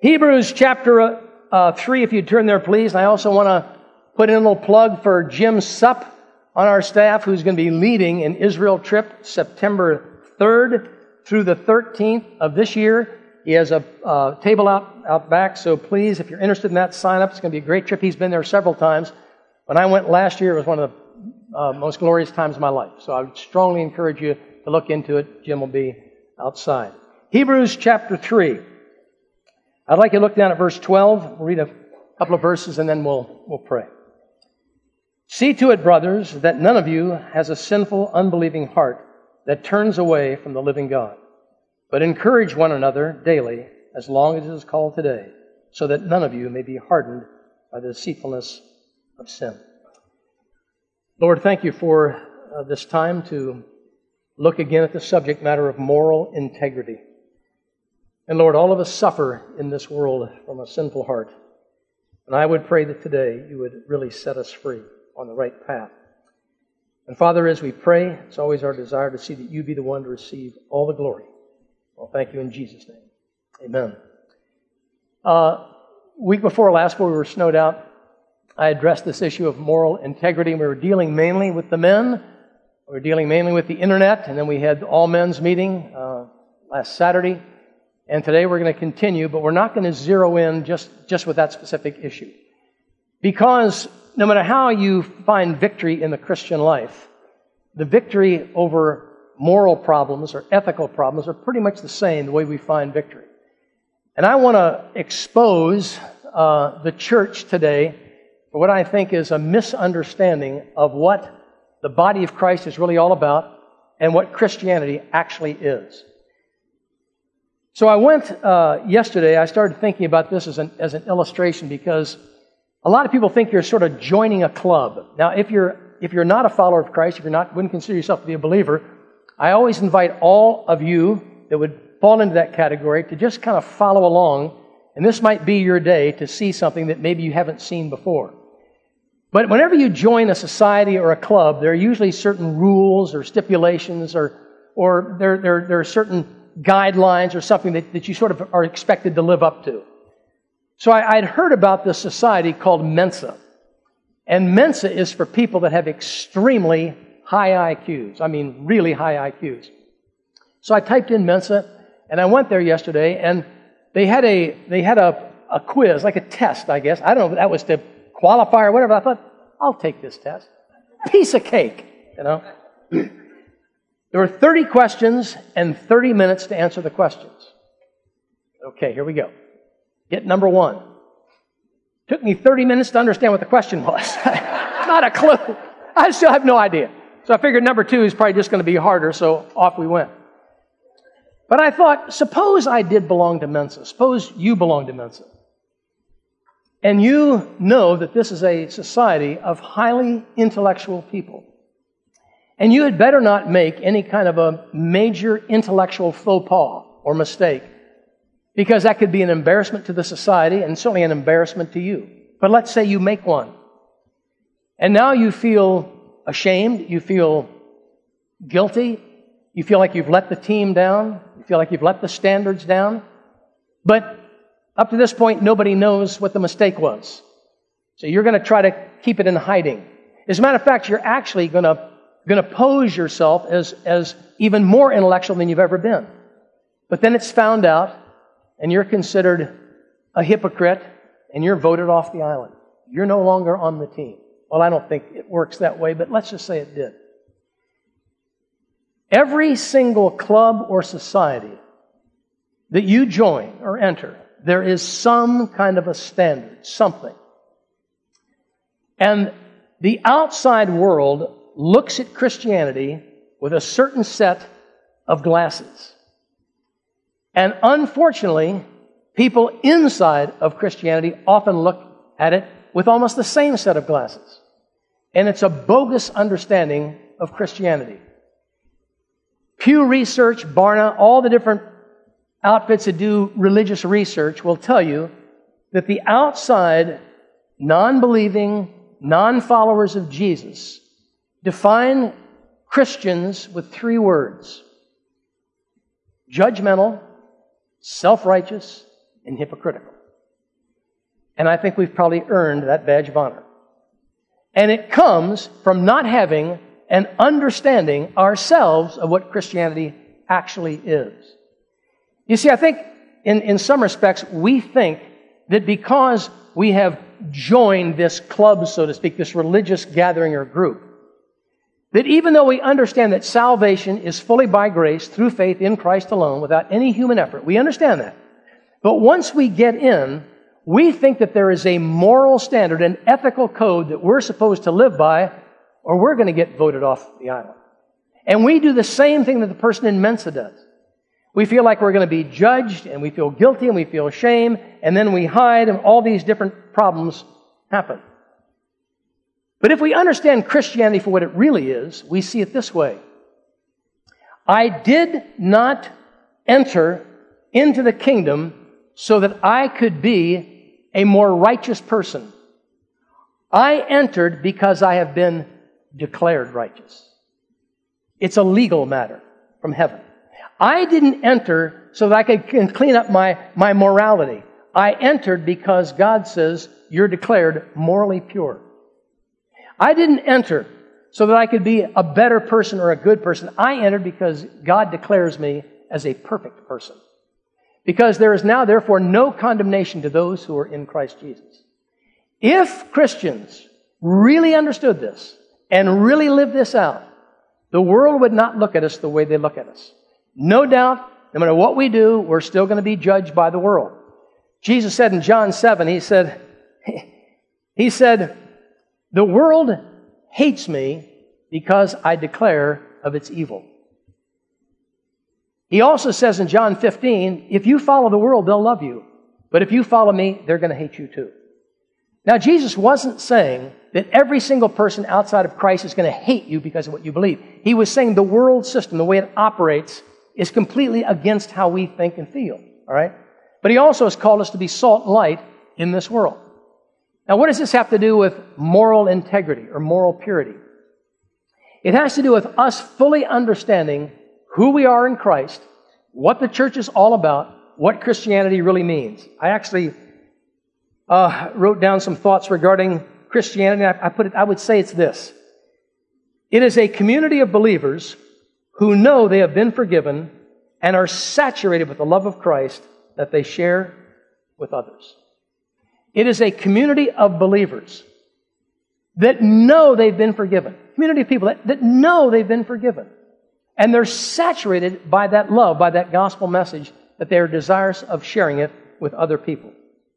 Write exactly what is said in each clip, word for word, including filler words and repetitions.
Hebrews chapter uh, three, if you'd turn there, please. And I also want to put in a little plug for Jim Supp on our staff, who's going to be leading an Israel trip September third through the thirteenth of this year. He has a uh, table out, out back, so please, if you're interested in that, sign up. It's going to be a great trip. He's been there several times. When I went last year, it was one of the uh, most glorious times of my life. So I would strongly encourage you to look into it. Jim will be outside. Hebrews chapter three. I'd like you to look down at verse twelve. We'll read a couple of verses and then we'll, we'll pray. See to it, brothers, that none of you has a sinful, unbelieving heart that turns away from the living God. But encourage one another daily, as long as it is called today, so that none of you may be hardened by the deceitfulness of sin. Lord, thank you for uh, this time to look again at the subject matter of moral integrity. And Lord, all of us suffer in this world from a sinful heart. And I would pray that today you would really set us free on the right path. And Father, as we pray, it's always our desire to see that you be the one to receive all the glory. Well, thank you in Jesus' name. Amen. Uh, week before last, where we were snowed out, I addressed this issue of moral integrity. We were dealing mainly with the men. We were dealing mainly with the internet. And then we had all men's meeting uh, last Saturday. And today we're going to continue, but we're not going to zero in just, just with that specific issue. Because no matter how you find victory in the Christian life, the victory over moral problems or ethical problems are pretty much the same the way we find victory. And I want to expose uh, the church today for what I think is a misunderstanding of what the body of Christ is really all about and what Christianity actually is. So I went uh, yesterday, I started thinking about this as an, as an illustration because a lot of people think you're sort of joining a club. Now, if you're if you're not a follower of Christ, if you're not wouldn't consider yourself to be a believer, I always invite all of you that would fall into that category to just kind of follow along, and this might be your day to see something that maybe you haven't seen before. But whenever you join a society or a club, there are usually certain rules or stipulations or or there there, there are certain guidelines or something that, that you sort of are expected to live up to. So I, I'd heard about this society called Mensa. And Mensa is for people that have extremely high I Qs. I mean, really high I Qs. So I typed in Mensa, and I went there yesterday, and they had a they had a, a quiz, like a test, I guess. I don't know if that was to qualify or whatever. I thought, I'll take this test. Piece of cake, you know. There were thirty questions and thirty minutes to answer the questions. Okay, here we go. Hit number one. Took me thirty minutes to understand what the question was. Not a clue. I still have no idea. So I figured number two is probably just going to be harder, so off we went. But I thought, suppose I did belong to Mensa. Suppose you belong to Mensa. And you know that this is a society of highly intellectual people. And you had better not make any kind of a major intellectual faux pas or mistake, because that could be an embarrassment to the society and certainly an embarrassment to you. But let's say you make one. And now you feel ashamed, you feel guilty, you feel like you've let the team down, you feel like you've let the standards down. But up to this point, nobody knows what the mistake was. So you're going to try to keep it in hiding. As a matter of fact, you're actually going to going to pose yourself as, as even more intellectual than you've ever been. But then it's found out, and you're considered a hypocrite, and you're voted off the island. You're no longer on the team. Well, I don't think it works that way, but let's just say it did. Every single club or society that you join or enter, there is some kind of a standard, something. And the outside world looks at Christianity with a certain set of glasses. And unfortunately, people inside of Christianity often look at it with almost the same set of glasses. And it's a bogus understanding of Christianity. Pew Research, Barna, all the different outfits that do religious research will tell you that the outside, non-believing, non-followers of Jesus define Christians with three words: judgmental, self-righteous, and hypocritical. And I think we've probably earned that badge of honor. And it comes from not having an understanding ourselves of what Christianity actually is. You see, I think in, in some respects, we think that because we have joined this club, so to speak, this religious gathering or group, that even though we understand that salvation is fully by grace through faith in Christ alone, without any human effort, we understand that. But once we get in, we think that there is a moral standard, an ethical code that we're supposed to live by, or we're going to get voted off the island. And we do the same thing that the person in Mensa does. We feel like we're going to be judged, and we feel guilty, and we feel shame, and then we hide, and all these different problems happen. But if we understand Christianity for what it really is, we see it this way. I did not enter into the kingdom so that I could be a more righteous person. I entered because I have been declared righteous. It's a legal matter from heaven. I didn't enter so that I could clean up my, my morality. I entered because God says you're declared morally pure. I didn't enter so that I could be a better person or a good person. I entered because God declares me as a perfect person. Because there is now, therefore, no condemnation to those who are in Christ Jesus. If Christians really understood this and really lived this out, the world would not look at us the way they look at us. No doubt, no matter what we do, we're still going to be judged by the world. Jesus said in John seven, He said, He said, the world hates me because I declare of its evil. He also says in John fifteen, if you follow the world, they'll love you. But if you follow me, they're going to hate you too. Now, Jesus wasn't saying that every single person outside of Christ is going to hate you because of what you believe. He was saying the world system, the way it operates, is completely against how we think and feel. All right? But He also has called us to be salt and light in this world. Now, what does this have to do with moral integrity or moral purity? It has to do with us fully understanding who we are in Christ, what the church is all about, what Christianity really means. I actually uh, wrote down some thoughts regarding Christianity. I, I put it. I would say it's this: it is a community of believers who know they have been forgiven and are saturated with the love of Christ that they share with others. It is a community of believers that know they've been forgiven. Community of people that, that know they've been forgiven. And they're saturated by that love, by that gospel message, that they are desirous of sharing it with other people.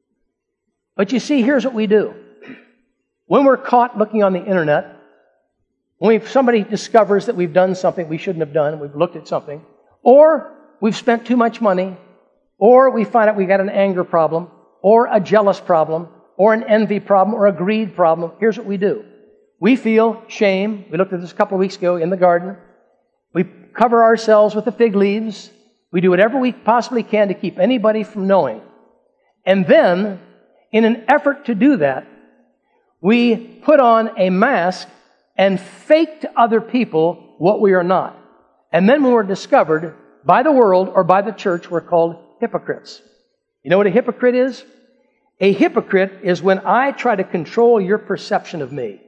But you see, here's what we do. When we're caught looking on the internet, when we've, somebody discovers that we've done something we shouldn't have done, we've looked at something, or we've spent too much money, or we find out we've got an anger problem, or a jealous problem, or an envy problem, or a greed problem, here's what we do. We feel shame. We looked at this a couple of weeks ago in the garden. We cover ourselves with the fig leaves. We do whatever we possibly can to keep anybody from knowing. And then, in an effort to do that, we put on a mask and fake to other people what we are not. And then when we're discovered by the world or by the church, we're called hypocrites. You know what a hypocrite is? A hypocrite is when I try to control your perception of me.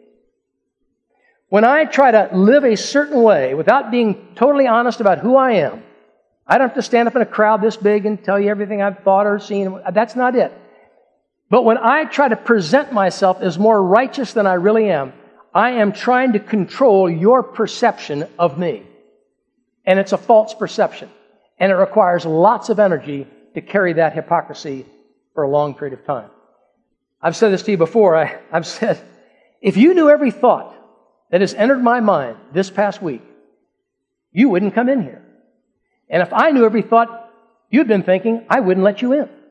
When I try to live a certain way without being totally honest about who I am. I don't have to stand up in a crowd this big and tell you everything I've thought or seen. That's not it. But when I try to present myself as more righteous than I really am, I am trying to control your perception of me. And it's a false perception. And it requires lots of energy to carry that hypocrisy for a long period of time. I've said this to you before. I, I've said, if you knew every thought that has entered my mind this past week, you wouldn't come in here. And if I knew every thought you'd been thinking, I wouldn't let you in.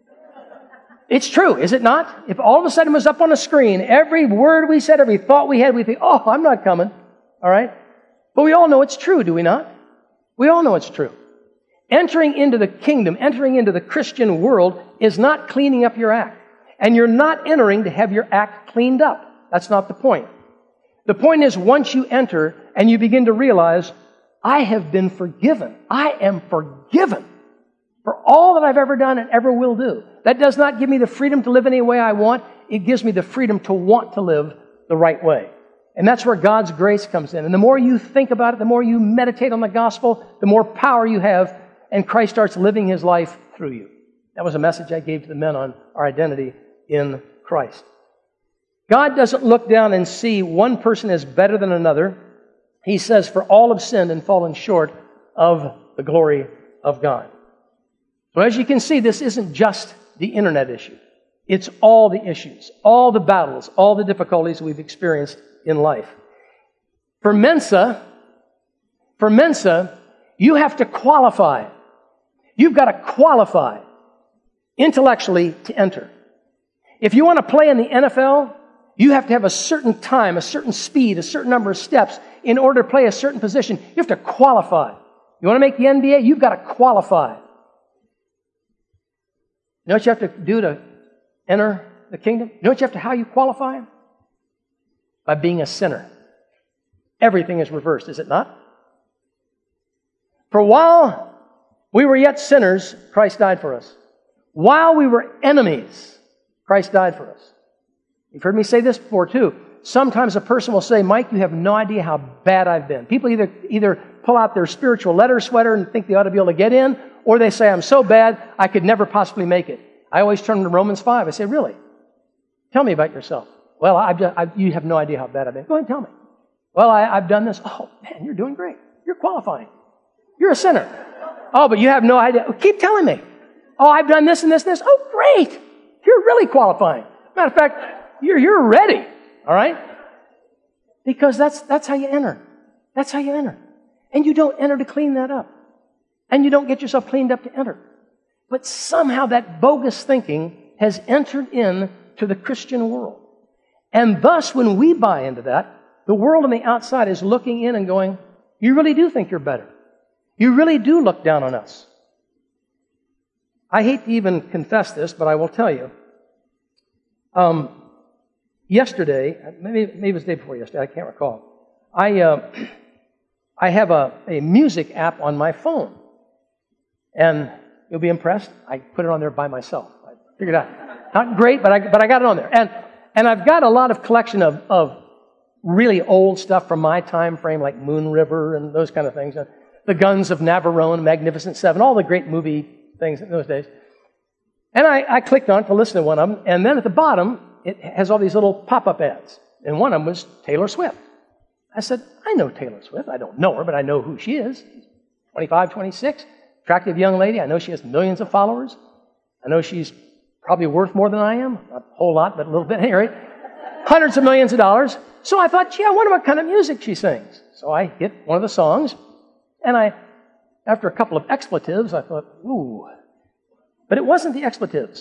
It's true, is it not? If all of a sudden it was up on a screen, every word we said, every thought we had, we think, oh, I'm not coming. All right? But we all know it's true, do we not? We all know it's true. Entering into the kingdom, entering into the Christian world is not cleaning up your act. And you're not entering to have your act cleaned up. That's not the point. The point is, once you enter and you begin to realize, I have been forgiven. I am forgiven. for all that I've ever done and ever will do. That does not give me the freedom to live any way I want. It gives me the freedom to want to live the right way. And that's where God's grace comes in. And the more you think about it, the more you meditate on the gospel, the more power you have, and Christ starts living His life through you. That was a message I gave to the men on our identity in Christ. God doesn't look down and see one person as better than another. He says, for all have sinned and fallen short of the glory of God. So as you can see, this isn't just the internet issue. It's all the issues, all the battles, all the difficulties we've experienced in life. For Mensa, for Mensa, you have to qualify. You've got to qualify intellectually to enter. If you want to play in the N F L, you have to have a certain time, a certain speed, a certain number of steps in order to play a certain position. You have to qualify. You want to make the N B A? You've got to qualify. You know what you have to do to enter the kingdom? You know what you have to, how you qualify? By being a sinner. Everything is reversed, is it not? For while we were yet sinners, Christ died for us. While we were enemies, Christ died for us. You've heard me say this before too. Sometimes a person will say, Mike, you have no idea how bad I've been. People either, either pull out their spiritual letter sweater and think they ought to be able to get in, or they say, I'm so bad, I could never possibly make it. I always turn to Romans five. I say, really? Tell me about yourself. Well, I've just, I, you have no idea how bad I've been. Go ahead and tell me. Well, I, I've done this. Oh, man, you're doing great. You're qualifying. You're a sinner. Oh, but you have no idea. Keep telling me. Oh, I've done this and this and this. Oh, great. You're really qualifying. Matter of fact, you're, you're ready. All right? Because that's, that's how you enter. That's how you enter. And you don't enter to clean that up. And you don't get yourself cleaned up to enter. But somehow that bogus thinking has entered into the Christian world. And thus, when we buy into that, the world on the outside is looking in and going, you really do think you're better. You really do look down on us. I hate to even confess this, but I will tell you. Um, yesterday, maybe, maybe it was the day before yesterday, I can't recall. I, uh, I have a, a music app on my phone. And you'll be impressed. I put it on there by myself. I figured out. Not great, but I, but I got it on there. And, and I've got a lot of collection of, of really old stuff from my time frame, like Moon River and those kind of things. And the Guns of Navarone, Magnificent Seven, all the great movie things in those days. And I, I clicked on it to listen to one of them. And then at the bottom, it has all these little pop-up ads. And one of them was Taylor Swift. I said, I know Taylor Swift. I don't know her, but I know who she is. twenty-five, twenty-six. Attractive young lady. I know she has millions of followers. I know she's probably worth more than I am. Not a whole lot, but a little bit. Anyway, hundreds of millions of dollars. So I thought, gee, I wonder what kind of music she sings. So I hit one of the songs, and I, after a couple of expletives, I thought, ooh. But it wasn't the expletives.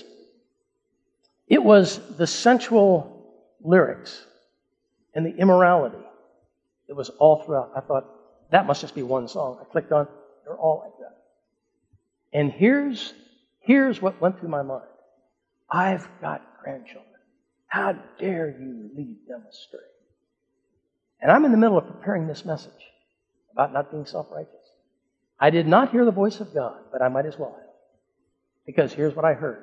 It was the sensual lyrics and the immorality. It was all throughout. I thought, that must just be one song. I clicked on, they're all like that. And here's, here's what went through my mind. I've got grandchildren. How dare you lead them astray? And I'm in the middle of preparing this message about not being self-righteous. I did not hear the voice of God, but I might as well have. Because here's what I heard.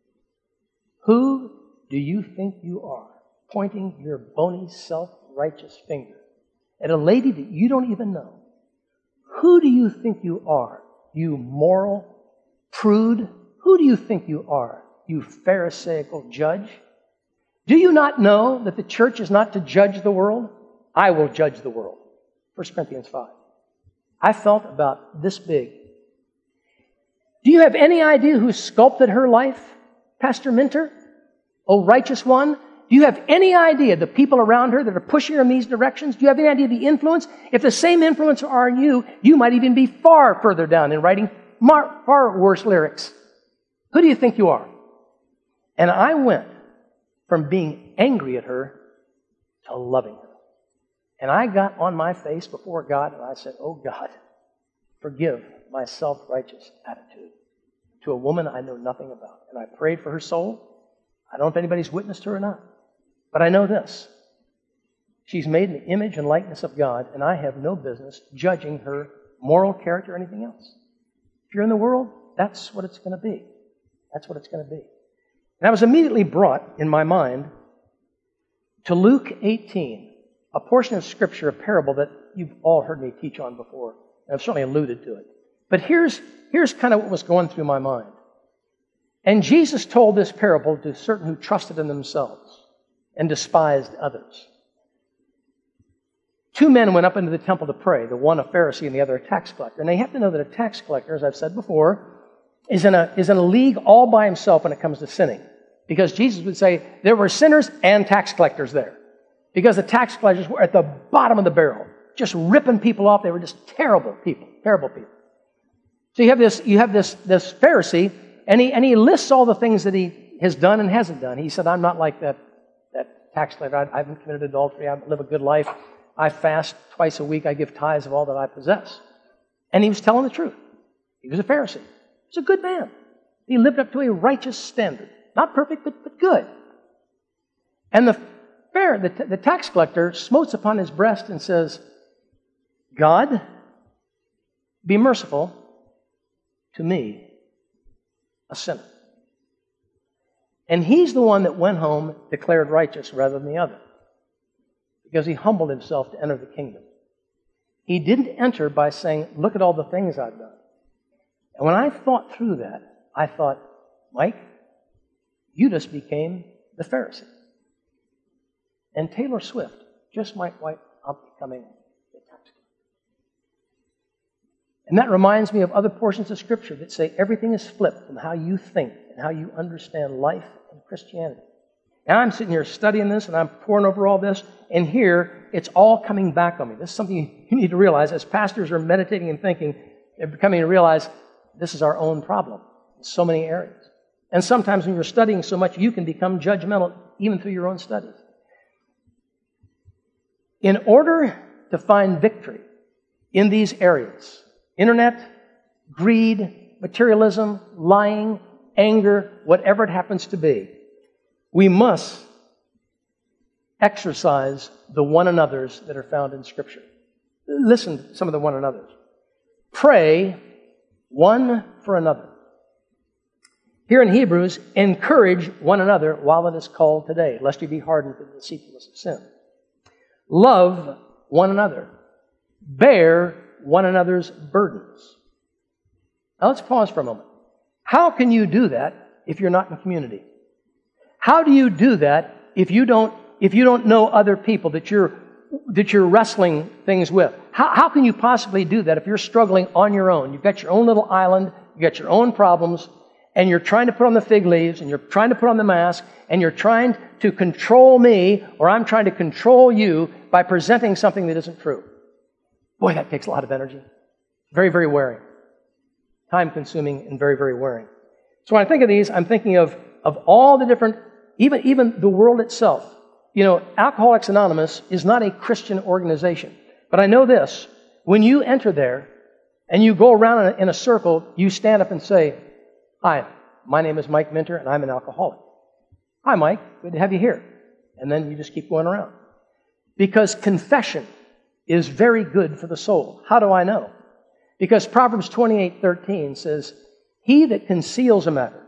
Who do you think you are, pointing your bony, self-righteous finger at a lady that you don't even know? Who do you think you are, you moral prude? Who do you think you are, you Pharisaical judge? Do you not know that the church is not to judge the world? I will judge the world. First Corinthians five. I felt about this big. Do you have any idea who sculpted her life, Pastor Minter? Oh, righteous one? Do you have any idea the people around her that are pushing her in these directions? Do you have any idea the influence? If the same influence are in you, you might even be far further down in writing far, far worse lyrics. Who do you think you are? And I went from being angry at her to loving her. And I got on my face before God and I said, oh God, forgive my self-righteous attitude to a woman I know nothing about. And I prayed for her soul. I don't know if anybody's witnessed her or not. But I know this. She's made in the image and likeness of God, and I have no business judging her moral character or anything else. If you're in the world, that's what it's going to be. That's what it's going to be. And I was immediately brought in my mind to Luke eighteen, a portion of Scripture, a parable that you've all heard me teach on before. And I've certainly alluded to it. But here's, here's kind of what was going through my mind. And Jesus told this parable to certain who trusted in themselves and despised others. Two men went up into the temple to pray, the one a Pharisee and the other a tax collector. And they have to know that a tax collector, as I've said before, is in a, is in a league all by himself when it comes to sinning. Because Jesus would say there were sinners and tax collectors there. Because the tax collectors were at the bottom of the barrel, just ripping people off. They were just terrible people, terrible people. So you have this, you have this, this Pharisee, and he, and he lists all the things that he has done and hasn't done. He said, I'm not like that, that tax collector. I, I haven't committed adultery. I live a good life. I fast twice a week. I give tithes of all that I possess. And he was telling the truth. He was a Pharisee. He was a good man. He lived up to a righteous standard. Not perfect, but, but good. And the, fair, the, the tax collector smotes upon his breast and says, God, be merciful to me, a sinner. And he's the one that went home declared righteous rather than the other, because he humbled himself to enter the kingdom. He didn't enter by saying, look at all the things I've done. And when I thought through that, I thought, Mike, you just became the Pharisee. And Taylor Swift just might wipe up becoming the tax collector. And that reminds me of other portions of Scripture that say everything is flipped from how you think and how you understand life and Christianity. Now I'm sitting here studying this and I'm poring over all this, and here it's all coming back on me. This is something you need to realize. As pastors are meditating and thinking, they're becoming to realize this is our own problem in so many areas. And sometimes when you're studying so much, you can become judgmental even through your own studies. In order to find victory in these areas, internet, greed, materialism, lying, anger, whatever it happens to be, we must exercise the one another's that are found in Scripture. Listen to some of the one another's. Pray one for another. Here in Hebrews, encourage one another while it is called today, lest you be hardened to the deceitfulness of sin. Love one another. Bear one another's burdens. Now let's pause for a moment. How can you do that if you're not in community? How do you do that if you don't if you don't know other people that you're that you're wrestling things with? How, how can you possibly do that if you're struggling on your own? You've got your own little island, you've got your own problems, and you're trying to put on the fig leaves, and you're trying to put on the mask, and you're trying to control me, or I'm trying to control you by presenting something that isn't true. Boy, that takes a lot of energy. Very, very wearing. Time-consuming and very, very wearing. So when I think of these, I'm thinking of, of all the different, even, even the world itself. You know, Alcoholics Anonymous is not a Christian organization. But I know this, when you enter there and you go around in a, in a circle, you stand up and say, hi, my name is Mike Minter and I'm an alcoholic. Hi, Mike, good to have you here. And then you just keep going around. Because confession is very good for the soul. How do I know? Because Proverbs twenty-eight thirteen says, he that conceals a matter,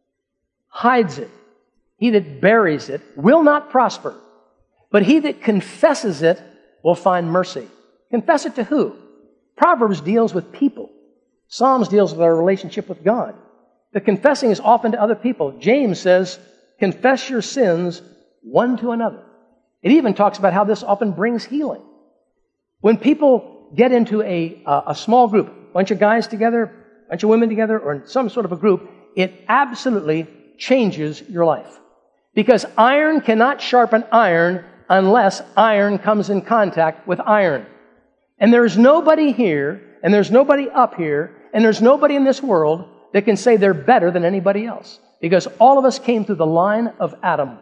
hides it, he that buries it, will not prosper. But he that confesses it will find mercy. Confess it to who? Proverbs deals with people. Psalms deals with our relationship with God. The confessing is often to other people. James says, confess your sins one to another. It even talks about how this often brings healing. When people get into a, a, a small group, a bunch of guys together, a bunch of women together, or in some sort of a group, it absolutely changes your life. Because iron cannot sharpen iron unless iron comes in contact with iron. And there's nobody here, and there's nobody up here, and there's nobody in this world that can say they're better than anybody else. Because all of us came through the line of Adam.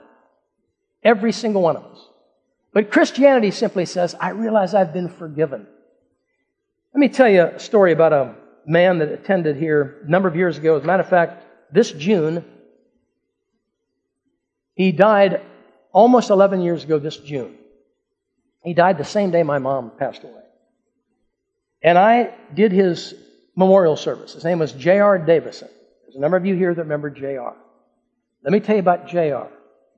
Every single one of us. But Christianity simply says, I realize I've been forgiven. Let me tell you a story about a man that attended here a number of years ago. As a matter of fact, this June, he died almost eleven years ago this June. He died the same day my mom passed away. And I did his memorial service. His name was J R Davison. There's a number of you here that remember J R. Let me tell you about J R.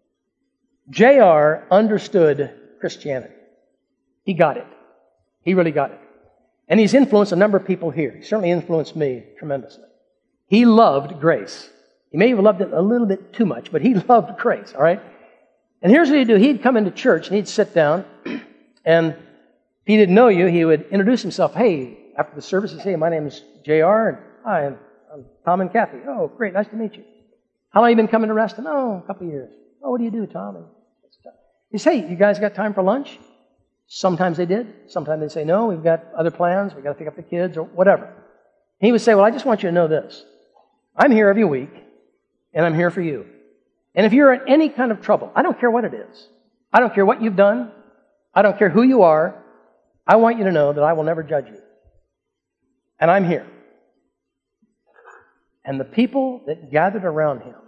J R understood Christianity. He got it. He really got it. And he's influenced a number of people here. He certainly influenced me tremendously. He loved grace. He may have loved it a little bit too much, but he loved grace, all right? And here's what he'd do. He'd come into church and he'd sit down, and if he didn't know you, he would introduce himself. Hey, after the service, he'd say, my name is J R, and hi, I'm, I'm Tom and Kathy. Oh, great, nice to meet you. How long have you been coming to Reston? Oh, a couple of years. Oh, what do you do, Tom? And he'd say, hey, you guys got time for lunch? Sometimes they did. Sometimes they'd say, no, we've got other plans. We've got to pick up the kids or whatever. He would say, well, I just want you to know this. I'm here every week, and I'm here for you. And if you're in any kind of trouble, I don't care what it is. I don't care what you've done. I don't care who you are. I want you to know that I will never judge you. And I'm here. And the people that gathered around him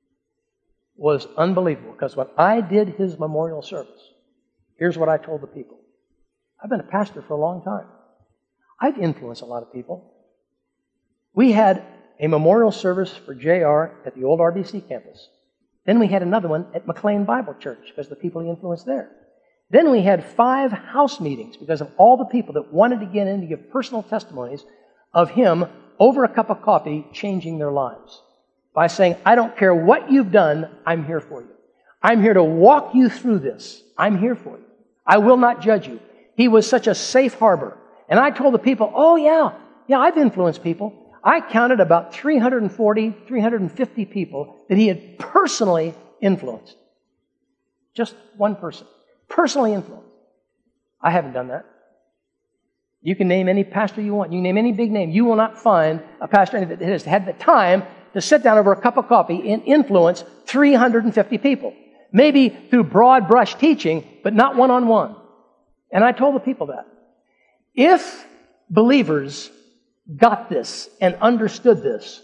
was unbelievable, because when I did his memorial service, here's what I told the people. I've been a pastor for a long time. I've influenced a lot of people. We had a memorial service for J R at the old R B C campus. Then we had another one at McLean Bible Church because of the people he influenced there. Then we had five house meetings because of all the people that wanted to get in to give personal testimonies of him over a cup of coffee changing their lives by saying, I don't care what you've done, I'm here for you. I'm here to walk you through this. I'm here for you. I will not judge you. He was such a safe harbor. And I told the people, oh yeah, yeah, I've influenced people. I counted about three hundred forty, three hundred fifty people that he had personally influenced. Just one person. Personally influenced. I haven't done that. You can name any pastor you want. You can name any big name. You will not find a pastor that has had the time to sit down over a cup of coffee and influence three hundred fifty people. Maybe through broad brush teaching, but not one-on-one. And I told the people that. If believers got this and understood this,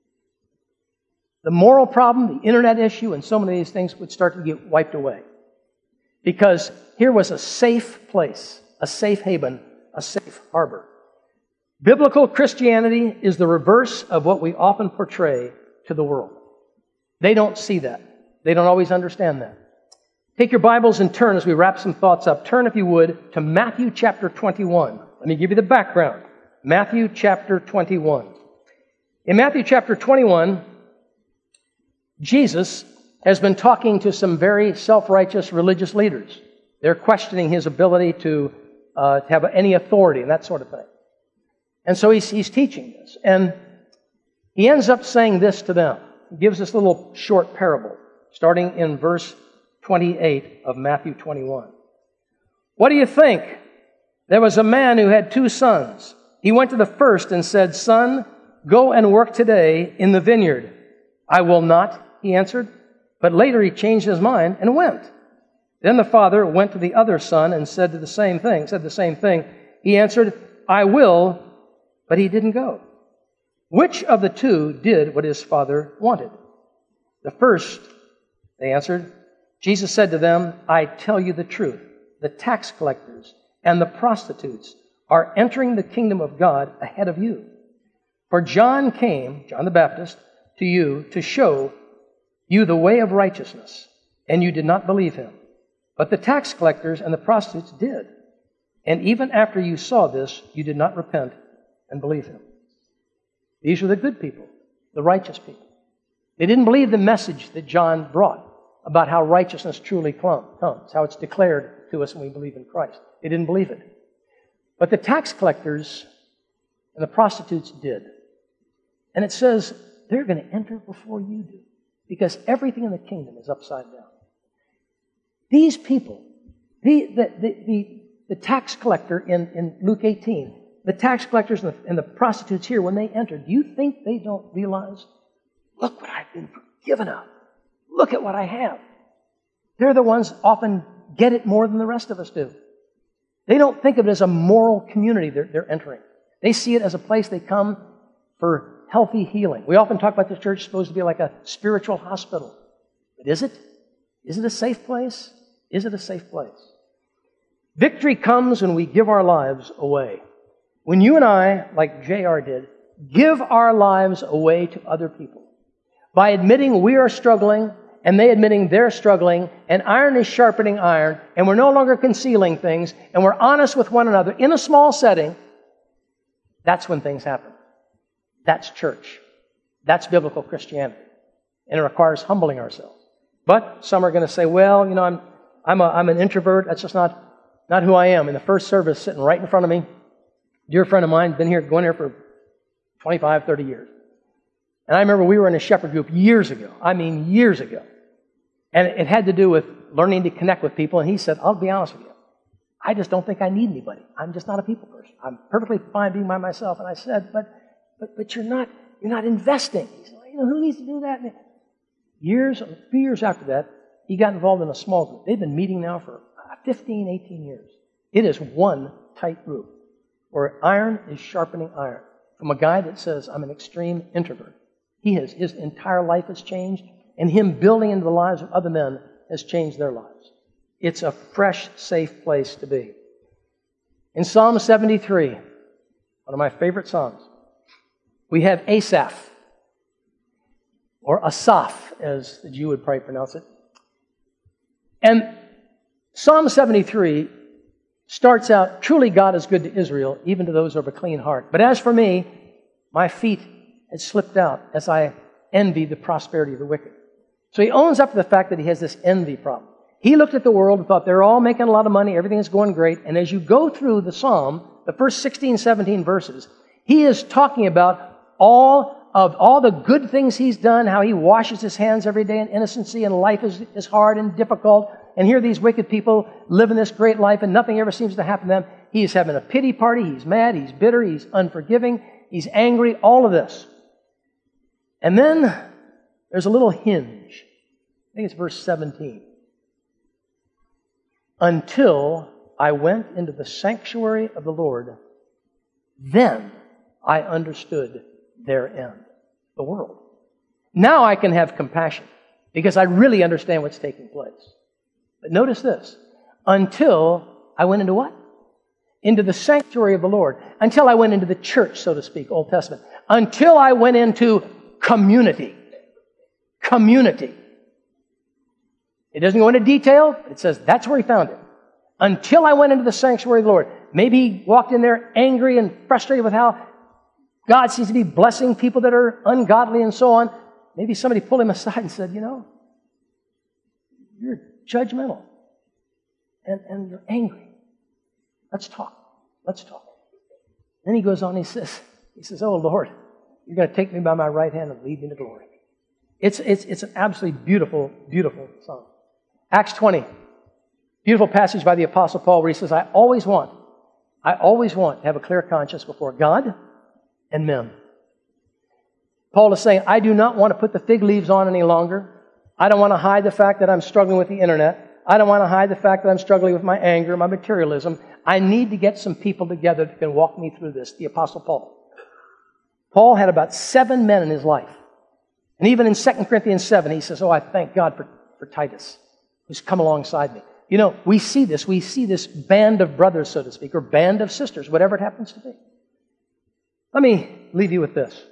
the moral problem, the internet issue, and so many of these things would start to get wiped away. Because here was a safe place, a safe haven, a safe harbor. Biblical Christianity is the reverse of what we often portray to the world. They don't see that. They don't always understand that. Take your Bibles and turn as we wrap some thoughts up. Turn, if you would, to Matthew chapter twenty-one. Let me give you the background. Matthew chapter twenty-one. In Matthew chapter twenty-one, Jesus has been talking to some very self-righteous religious leaders. They're questioning his ability to uh, have any authority and that sort of thing. And so he's, he's teaching this. And he ends up saying this to them. He gives this little short parable, starting in verse twenty-eight of Matthew twenty-one. What do you think? There was a man who had two sons. He went to the first and said, Son, go and work today in the vineyard. I will not, he answered. But later he changed his mind and went. Then the father went to the other son and said to the same thing, said the same thing. He answered, I will, but he didn't go. Which of the two did what his father wanted? The first, they answered. Jesus said to them, I tell you the truth. The tax collectors and the prostitutes are entering the kingdom of God ahead of you. For John came, John the Baptist, to you to show you the way of righteousness, and you did not believe him. But the tax collectors and the prostitutes did. And even after you saw this, you did not repent and believe him. These were the good people, the righteous people. They didn't believe the message that John brought about how righteousness truly comes, how it's declared to us when we believe in Christ. They didn't believe it. But the tax collectors and the prostitutes did. And it says they're going to enter before you do, because everything in the kingdom is upside down. These people, the, the, the, the, the tax collector in, in Luke eighteen, the tax collectors and the, and the prostitutes here, when they enter, do you think they don't realize, look what I've been forgiven of. Look at what I have. They're the ones often get it more than the rest of us do. They don't think of it as a moral community they're, they're entering. They see it as a place they come for healthy healing. We often talk about the church supposed to be like a spiritual hospital. But is it? Is it a safe place? Is it a safe place? Victory comes when we give our lives away. When you and I, like J R did, give our lives away to other people. By admitting we are struggling, and they admitting they're struggling, and iron is sharpening iron, and we're no longer concealing things, and we're honest with one another in a small setting, that's when things happen. That's church. That's biblical Christianity. And it requires humbling ourselves. But some are going to say, well, you know, I'm I'm, a, I'm an introvert. That's just not, not who I am. In the first service, sitting right in front of me, dear friend of mine, been here, going here for twenty-five, thirty years. And I remember we were in a shepherd group years ago. I mean, years ago. And it had to do with learning to connect with people. And he said, I'll be honest with you. I just don't think I need anybody. I'm just not a people person. I'm perfectly fine being by myself. And I said, but but but you're not you're not investing. He said, you know, who needs to do that? Years, a few years after that, he got involved in a small group. They've been meeting now for fifteen, eighteen years. It is one tight group where iron is sharpening iron. From a guy that says, I'm an extreme introvert. He has, his entire life has changed, and him building into the lives of other men has changed their lives. It's a fresh, safe place to be. In Psalm seventy-three, one of my favorite psalms, we have Asaph, or Asaph, as the Jew would probably pronounce it. And Psalm seventy-three starts out, truly God is good to Israel, even to those who have a clean heart. But as for me, my feet had slipped out as I envied the prosperity of the wicked. So he owns up to the fact that he has this envy problem. He looked at the world and thought they're all making a lot of money, everything is going great. And as you go through the psalm, the first sixteen, seventeen verses, he is talking about all of all the good things he's done, how he washes his hands every day in innocency, and life is, is hard and difficult. And here these wicked people living this great life and nothing ever seems to happen to them. He's having a pity party, he's mad, he's bitter, he's unforgiving, he's angry, all of this. And then there's a little hinge. I think it's verse seventeen. Until I went into the sanctuary of the Lord, then I understood their end, the world. Now I can have compassion because I really understand what's taking place. But notice this. Until I went into what? Into the sanctuary of the Lord. Until I went into the church, so to speak, Old Testament. Until I went into community. Community. It doesn't go into detail. It says that's where he found it. Until I went into the sanctuary of the Lord. Maybe he walked in there angry and frustrated with how God seems to be blessing people that are ungodly and so on. Maybe somebody pulled him aside and said, you know, you're judgmental and, and you're angry. Let's talk. Let's talk. Then he goes on, he says, he says, oh Lord, you're going to take me by my right hand and lead me to glory. It's, it's, it's an absolutely beautiful, beautiful song. Acts twenty, beautiful passage by the Apostle Paul where he says, I always want, I always want to have a clear conscience before God and men. Paul is saying, I do not want to put the fig leaves on any longer. I don't want to hide the fact that I'm struggling with the internet. I don't want to hide the fact that I'm struggling with my anger, my materialism. I need to get some people together that can walk me through this. The Apostle Paul. Paul had about seven men in his life. And even in Second Corinthians seven, he says, oh, I thank God for, for Titus, who's come alongside me. You know, we see this. We see this band of brothers, so to speak, or band of sisters, whatever it happens to be. Let me leave you with this.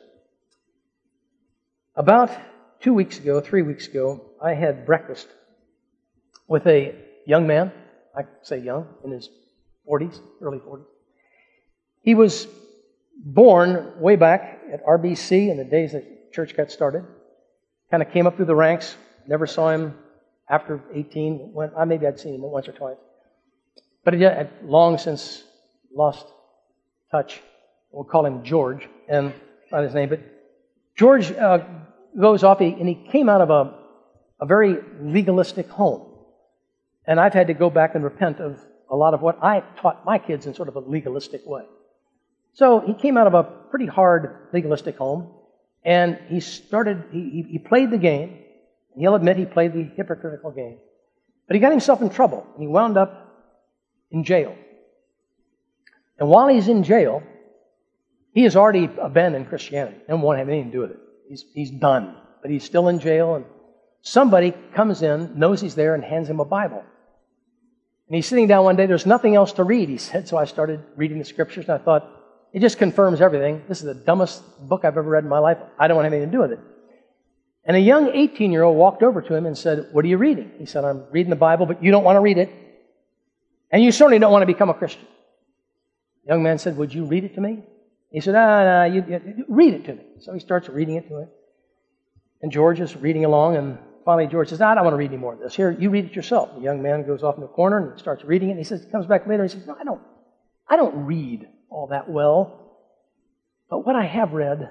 About two weeks ago, three weeks ago, I had breakfast with a young man, I say young, in his forties, early forties. He was born way back at R B C in the days that church got started. Kind of came up through the ranks. Never saw him after eighteen. When, maybe I'd seen him once or twice. But he had long since lost touch. We'll call him George, and not his name, but George uh, goes off, and he came out of a, a very legalistic home. And I've had to go back and repent of a lot of what I taught my kids in sort of a legalistic way. So he came out of a pretty hard legalistic home, and he started, he, he played the game. He'll admit he played the hypocritical game. But he got himself in trouble, and he wound up in jail. And while he's in jail, he has already abandoned Christianity and won't have anything to do with it. He's, he's done. But he's still in jail, and somebody comes in, knows he's there, and hands him a Bible. And he's sitting down one day, there's nothing else to read, he said, so I started reading the scriptures, and I thought, it just confirms everything. This is the dumbest book I've ever read in my life. I don't want anything to do with it. And a young eighteen-year-old walked over to him and said, what are you reading? He said, I'm reading the Bible, but you don't want to read it. And you certainly don't want to become a Christian. The young man said, would you read it to me? He said, ah, no, you, you, read it to me. So he starts reading it to him. And George is reading along, and finally George says, I don't want to read any more of this. Here, you read it yourself. The young man goes off in the corner and starts reading it. And he says, he comes back later and he says, no, I don't, I don't read all that well. But what I have read,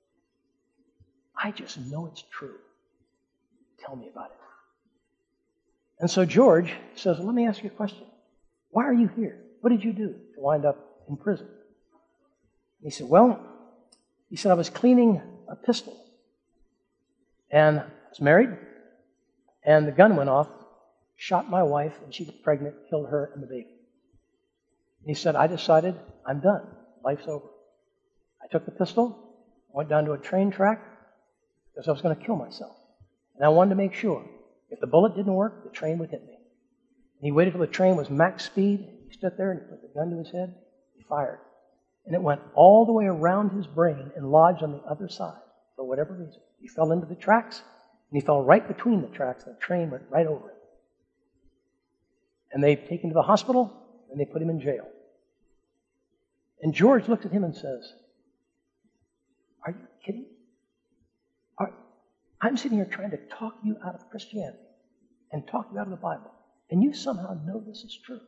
I just know it's true. Tell me about it. And so George says, let me ask you a question. Why are you here? What did you do to wind up in prison? He said, well, he said, I was cleaning a pistol. And I was married. And the gun went off, shot my wife, and she was pregnant, killed her and the baby. He said, I decided I'm done. Life's over. I took the pistol, went down to a train track, because I was going to kill myself. And I wanted to make sure, if the bullet didn't work, the train would hit me. And he waited till the train was max speed. He stood there and he put the gun to his head. He fired. And it went all the way around his brain and lodged on the other side for whatever reason. He fell into the tracks, and he fell right between the tracks, and the train went right over him. And they take him to the hospital, and they put him in jail. And George looks at him and says, are you kidding? Are, I'm sitting here trying to talk you out of Christianity and talk you out of the Bible, and you somehow know this is true.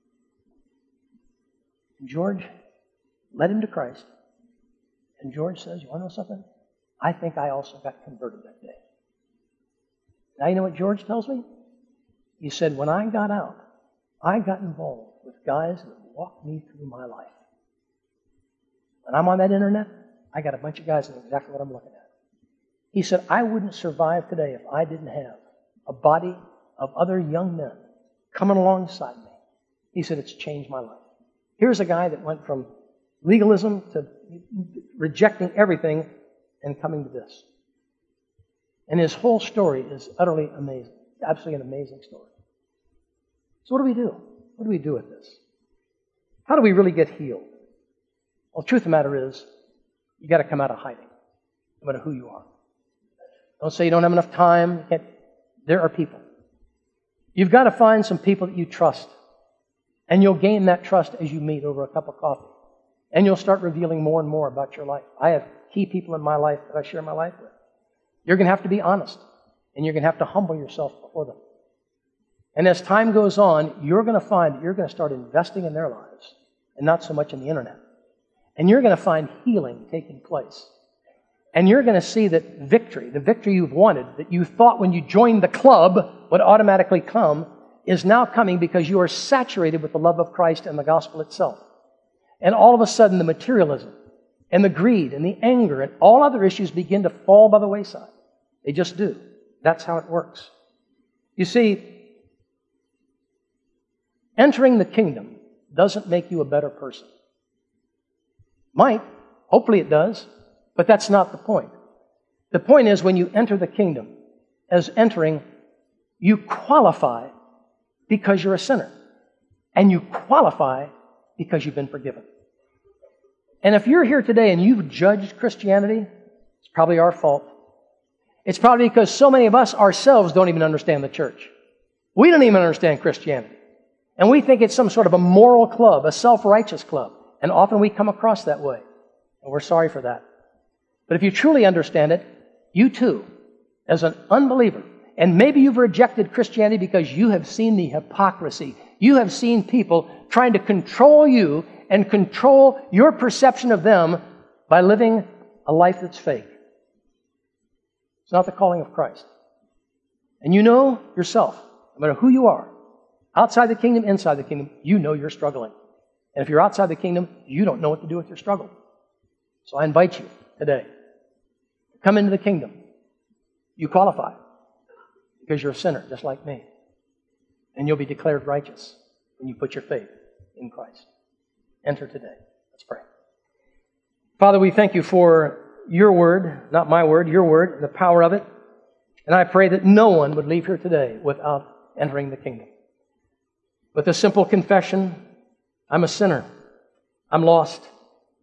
And George led him to Christ. And George says, you want to know something? I think I also got converted that day. Now you know what George tells me? He said, when I got out, I got involved with guys that walked me through my life. When I'm on that internet, I got a bunch of guys that know exactly what I'm looking at. He said, I wouldn't survive today if I didn't have a body of other young men coming alongside me. He said, it's changed my life. Here's a guy that went from legalism to rejecting everything and coming to this. And his whole story is utterly amazing. Absolutely an amazing story. So what do we do? What do we do with this? How do we really get healed? Well, the truth of the matter is, you got to come out of hiding, no matter who you are. Don't say you don't have enough time. You can't. There are people. You've got to find some people that you trust. And you'll gain that trust as you meet over a cup of coffee. And you'll start revealing more and more about your life. I have key people in my life that I share my life with. You're going to have to be honest. And you're going to have to humble yourself before them. And as time goes on, you're going to find that you're going to start investing in their lives and not so much in the internet. And you're going to find healing taking place. And you're going to see that victory, the victory you've wanted, that you thought when you joined the club would automatically come, is now coming because you are saturated with the love of Christ and the gospel itself. And all of a sudden, the materialism and the greed and the anger and all other issues begin to fall by the wayside. They just do. That's how it works. You see, entering the kingdom doesn't make you a better person. Might. Hopefully it does. But that's not the point. The point is when you enter the kingdom, as entering, you qualify because you're a sinner. And you qualify because you've been forgiven. And if you're here today and you've judged Christianity, it's probably our fault. It's probably because so many of us ourselves don't even understand the church. We don't even understand Christianity. And we think it's some sort of a moral club, a self-righteous club. And often we come across that way. And we're sorry for that. But if you truly understand it, you too, as an unbeliever, and maybe you've rejected Christianity because you have seen the hypocrisy. You have seen people trying to control you and control your perception of them by living a life that's fake. It's not the calling of Christ. And you know yourself, no matter who you are, outside the kingdom, inside the kingdom, you know you're struggling. And if you're outside the kingdom, you don't know what to do with your struggle. So I invite you today, come into the kingdom. You qualify because you're a sinner, just like me. And you'll be declared righteous when you put your faith in Christ. Enter today. Let's pray. Father, we thank you for your word, not my word, your word, and the power of it. And I pray that no one would leave here today without entering the kingdom. With a simple confession, I'm a sinner. I'm lost.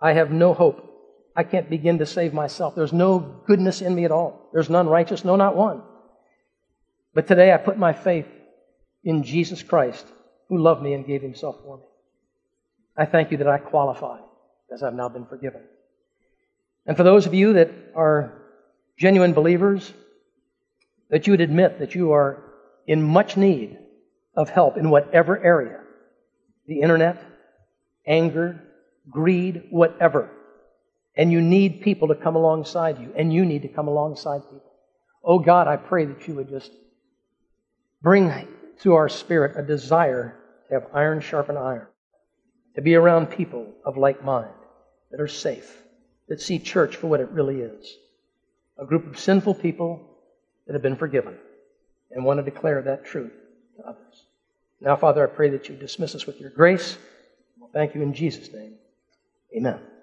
I have no hope. I can't begin to save myself. There's no goodness in me at all. There's none righteous, no, not one. But today I put my faith in Jesus Christ, who loved me and gave himself for me. I thank you that I qualify, because I've now been forgiven. And for those of you that are genuine believers, that you would admit that you are in much need of help in whatever area, the internet, anger, greed, whatever. And you need people to come alongside you, and you need to come alongside people. Oh God, I pray that you would just bring to our spirit a desire to have iron sharpen iron, to be around people of like mind, that are safe, that see church for what it really is. A group of sinful people that have been forgiven and want to declare that truth to others. Now, Father, I pray that you dismiss us with your grace. We'll thank you in Jesus' name. Amen.